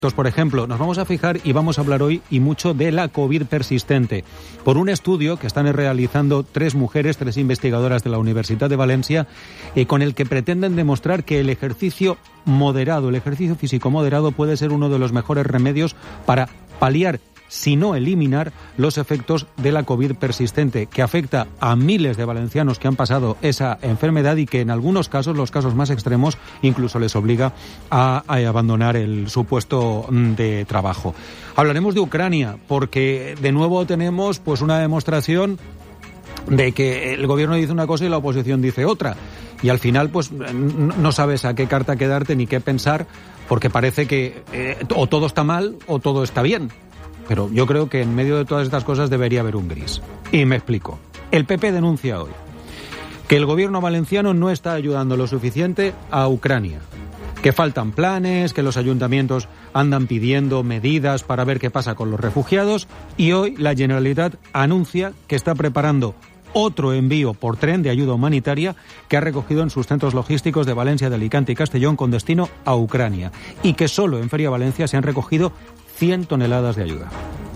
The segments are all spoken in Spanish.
Por ejemplo, nos vamos a fijar y vamos a hablar hoy y mucho de la COVID persistente. Por un estudio que están realizando 3 investigadoras de la Universidad de Valencia, con el que pretenden demostrar que el ejercicio físico moderado puede ser uno de los mejores remedios para paliar, si no eliminar, los efectos de la COVID persistente, que afecta a miles de valencianos que han pasado esa enfermedad y que en algunos casos, los casos más extremos, incluso les obliga a abandonar su puesto de trabajo. Hablaremos de Ucrania, porque de nuevo tenemos pues una demostración de que el gobierno dice una cosa y la oposición dice otra. Y al final pues no sabes a qué carta quedarte ni qué pensar, porque parece que o todo está mal o todo está bien. Pero yo creo que en medio de todas estas cosas debería haber un gris. Y me explico. El PP denuncia hoy que el gobierno valenciano no está ayudando lo suficiente a Ucrania, que faltan planes, que los ayuntamientos andan pidiendo medidas para ver qué pasa con los refugiados, y hoy la Generalitat anuncia que está preparando otro envío por tren de ayuda humanitaria que ha recogido en sus centros logísticos de Valencia, de Alicante y Castellón con destino a Ucrania, y que solo en Feria Valencia se han recogido 100 toneladas de ayuda.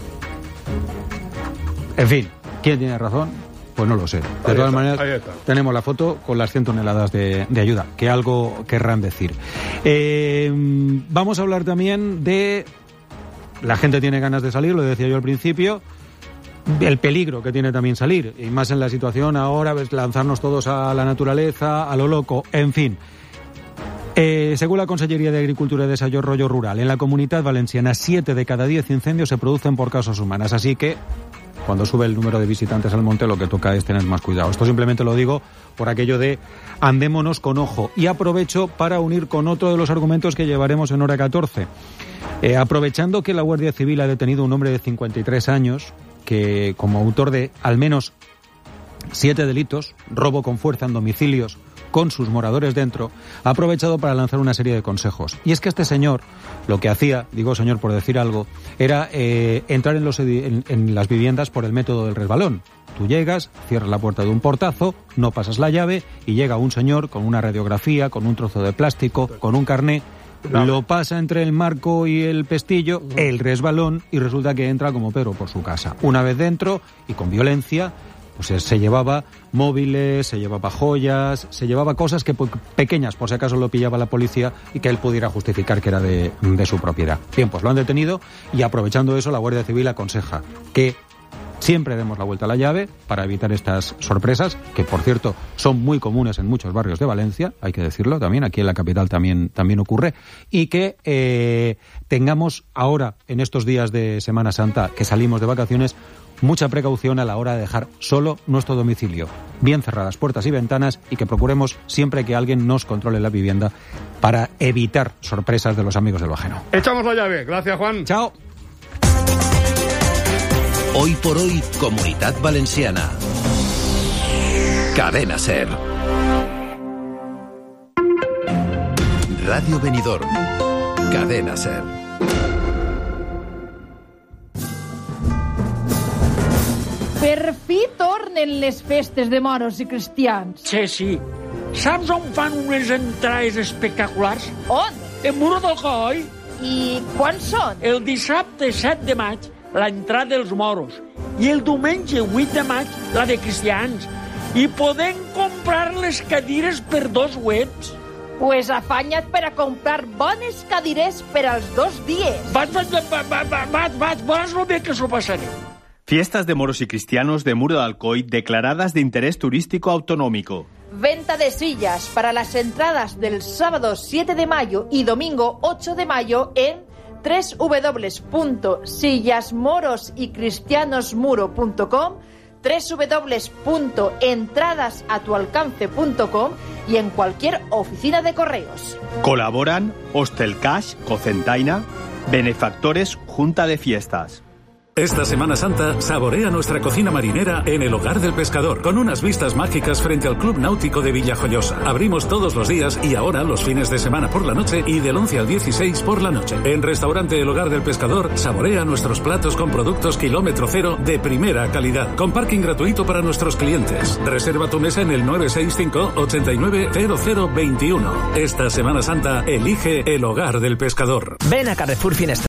En fin, ¿quién tiene razón? Pues no lo sé. De todas maneras, tenemos la foto con las 100 toneladas de ayuda, que algo querrán decir. Vamos a hablar también de... La gente tiene ganas de salir, lo decía yo al principio, el peligro que tiene también salir, y más en la situación ahora, ves, lanzarnos todos a la naturaleza, a lo loco, en fin. Según la Consellería de Agricultura y Desarrollo Rural, en la Comunitat Valenciana 7 de cada 10 incendios se producen por causas humanas. Así que, cuando sube el número de visitantes al monte, lo que toca es tener más cuidado. Esto simplemente lo digo por aquello de andémonos con ojo. Y aprovecho para unir con otro de los argumentos que llevaremos en hora 14. Aprovechando que la Guardia Civil ha detenido a un hombre de 53 años, que como autor de al menos 7 delitos, robo con fuerza en domicilios, con sus moradores dentro, ha aprovechado para lanzar una serie de consejos. Y es que este señor, lo que hacía, digo señor por decir algo, era entrar en las viviendas por el método del resbalón. Tú llegas, cierras la puerta de un portazo, no pasas la llave y llega un señor con una radiografía, con un trozo de plástico, con un carné, lo pasa entre el marco y el pestillo, el resbalón, y resulta que entra como Pedro por su casa. Una vez dentro, y con violencia, pues se llevaba móviles, se llevaba joyas, se llevaba cosas que pequeñas, por si acaso lo pillaba la policía y que él pudiera justificar que era de su propiedad. Bien, pues lo han detenido y aprovechando eso la Guardia Civil aconseja que siempre demos la vuelta a la llave para evitar estas sorpresas, que por cierto son muy comunes en muchos barrios de Valencia, hay que decirlo también, aquí en la capital también ocurre, y que tengamos ahora, en estos días de Semana Santa, que salimos de vacaciones, mucha precaución a la hora de dejar solo nuestro domicilio, bien cerradas puertas y ventanas, y que procuremos siempre que alguien nos controle la vivienda para evitar sorpresas de los amigos de lo ajeno. Echamos la llave. Gracias, Juan. Chao. Hoy por hoy, Comunitat Valenciana. Cadena SER. Radio Benidorm. Cadena SER. Per fi tornen les festes de moros i cristians. Sí. Saps on fan unes entrades espectaculars? On? En Muro d'Alcoi. I quan són? El dissabte 7 de maig, la entrada dels moros. I el diumenge 8 de maig, la de cristians. I podem comprar les cadires per 2 webs. Pues afanya't per a comprar bones cadires per als 2 dies. Vaig, veuràs lo bé que s'ho passaré. Fiestas de moros y cristianos de Muro de Alcoy declaradas de interés turístico autonómico. Venta de sillas para las entradas del sábado 7 de mayo y domingo 8 de mayo en www.sillasmorosycristianosmuro.com, www.entradasatualcance.com y en cualquier oficina de correos. Colaboran Hostel Cash, Cocentaina, benefactores Junta de Fiestas. Esta Semana Santa, saborea nuestra cocina marinera en el Hogar del Pescador, con unas vistas mágicas frente al Club Náutico de Villajoyosa. Abrimos todos los días y ahora los fines de semana por la noche y del 11 al 16 por la noche. En Restaurante El Hogar del Pescador, saborea nuestros platos con productos kilómetro cero de primera calidad, con parking gratuito para nuestros clientes. Reserva tu mesa en el 965-890021. Esta Semana Santa, elige El Hogar del Pescador. Ven a Carrefour Finestra.